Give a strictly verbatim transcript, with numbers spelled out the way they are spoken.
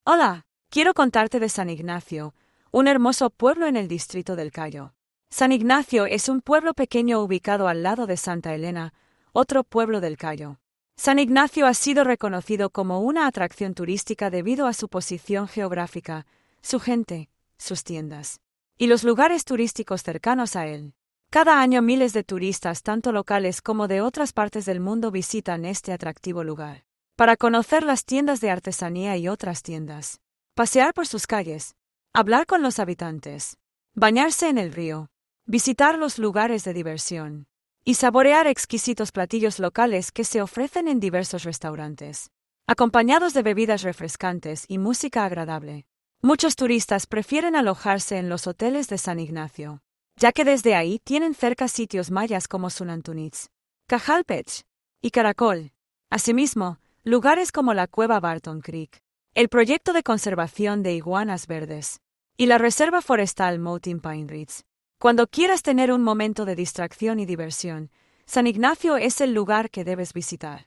Hola, quiero contarte de San Ignacio, un hermoso pueblo en el distrito del Cayo. San Ignacio es un pueblo pequeño ubicado al lado de Santa Elena, otro pueblo del Cayo. San Ignacio ha sido reconocido como una atracción turística debido a su posición geográfica, su gente, sus tiendas y los lugares turísticos cercanos a él. Cada año miles de turistas, tanto locales como de otras partes del mundo, visitan este atractivo lugar para conocer las tiendas de artesanía y otras tiendas, pasear por sus calles, hablar con los habitantes, bañarse en el río, visitar los lugares de diversión y saborear exquisitos platillos locales que se ofrecen en diversos restaurantes, acompañados de bebidas refrescantes y música agradable. Muchos turistas prefieren alojarse en los hoteles de San Ignacio, ya que desde ahí tienen cerca sitios mayas como Sunantunitz, Cajalpech y Caracol. Asimismo, lugares como la cueva Barton Creek, el proyecto de conservación de iguanas verdes y la reserva forestal Mountain Pine Ridge. Cuando quieras tener un momento de distracción y diversión, San Ignacio es el lugar que debes visitar.